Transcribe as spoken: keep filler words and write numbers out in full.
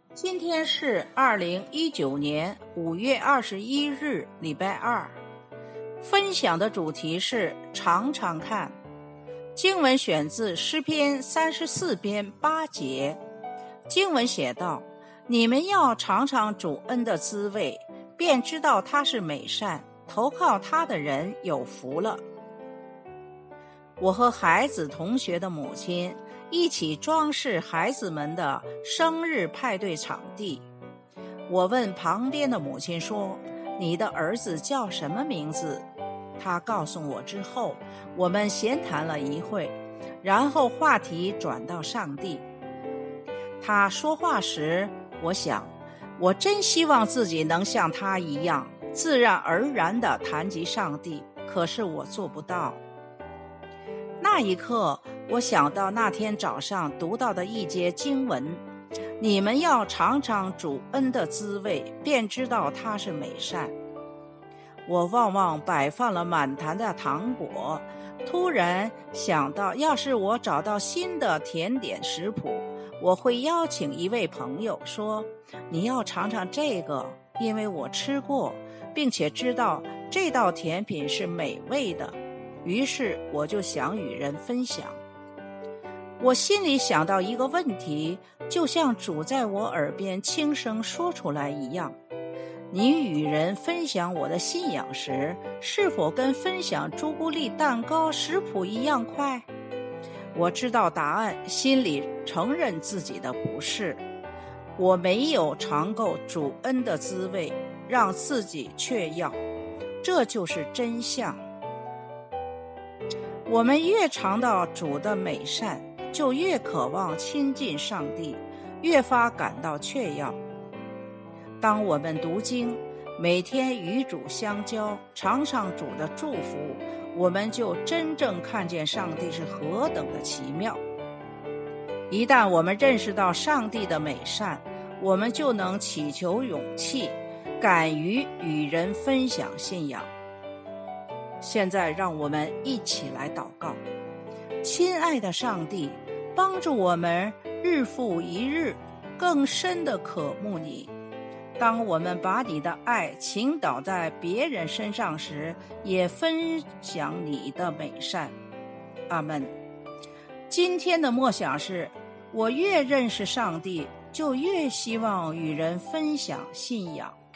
今天是二零一九年五月二十一日，礼拜二。分享的主题是常常看。经文选自诗篇三十四篇八节。经文写道：你们要尝尝主恩的滋味，便知道他是美善，投靠他的人有福了。我和孩子同学的母亲一起装饰孩子们的生日派对场地。我问旁边的母亲说：你的儿子叫什么名字？她告诉我之后，我们闲谈了一会，然后话题转到上帝。她说话时，我想，我真希望自己能像她一样，自然而然地谈及上帝，可是我做不到。那一刻，我想到那天早上读到的一节经文：你们要尝尝主恩的滋味，便知道他是美善。我望望摆放了满坛的糖果，突然想到，要是我找到新的甜点食谱，我会邀请一位朋友说：你要尝尝这个，因为我吃过，并且知道这道甜品是美味的。于是我就想与人分享。我心里想到一个问题，就像主在我耳边轻声说出来一样：你与人分享我的信仰时，是否跟分享朱古力蛋糕食谱一样快？我知道答案，心里承认自己的不是。我没有尝够主恩的滋味，让自己却要，这就是真相。我们越尝到主的美善，就越渴望亲近上帝，越发感到雀跃。当我们读经，每天与主相交，尝尝主的祝福，我们就真正看见上帝是何等的奇妙。一旦我们认识到上帝的美善，我们就能祈求勇气，敢于与人分享信仰。现在让我们一起来祷告。亲爱的上帝，帮助我们日复一日更深地渴慕你。当我们把你的爱倾倒在别人身上时，也分享你的美善。阿们。今天的默想是：我越认识上帝，就越希望与人分享信仰。